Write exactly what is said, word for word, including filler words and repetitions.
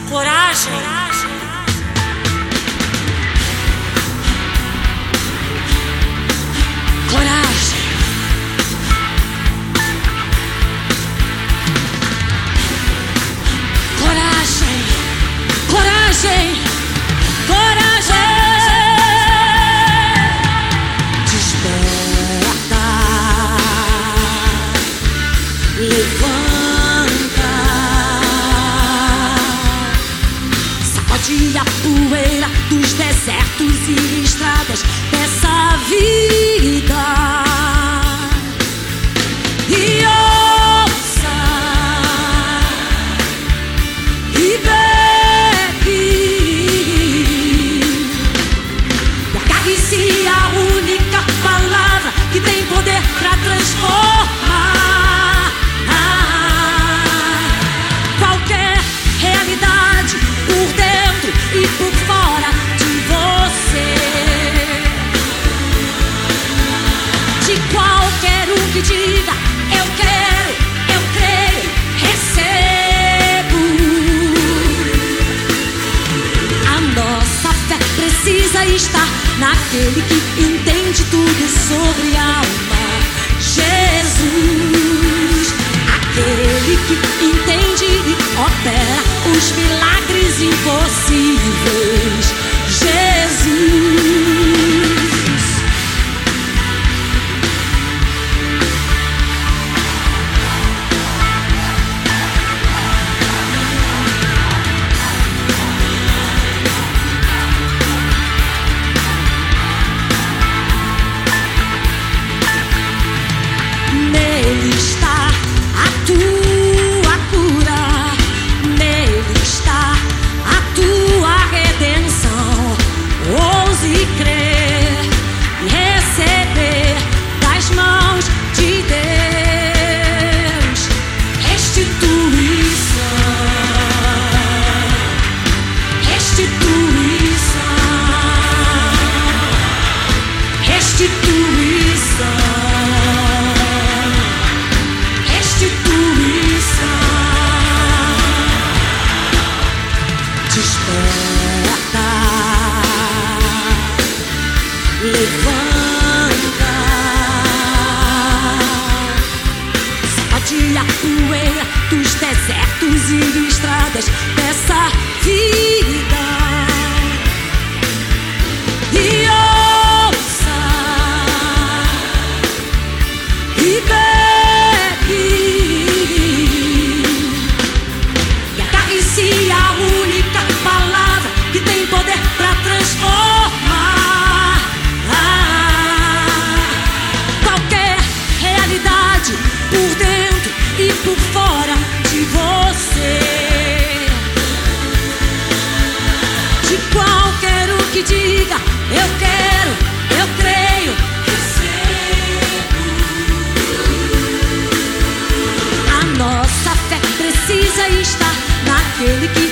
coragem. Coragem. Coragem. Coragem. Coragem. Desperta. Levanta. Sacode a poeira dos desertos e estradas dessa vida. E ouça e bebe e agarre-se a única palavra que tem poder pra transformar qualquer realidade por dentro e por fora de você. De qualquer um que diga eu quero, eu creio, recebo. A nossa fé precisa estar naquele que entende tudo sobre a alma, Jesus. Aquele que entende e opera os milagres impossíveis, Jesus. Nele está a tua cura, nele está a tua redenção. Ouse crer e receber das mãos de Deus restituição, restituição, restituição. Desperta, levanta, sacode a poeira dos desertos e estradas dessa vida. E ouça e bebe e agarre-se a única palavra que tem poder pra transformar qualquer realidade por dentro e por fora de você. De qualquer um que diga eu quero, eu creio, recebo. A nossa fé precisa estar naquele que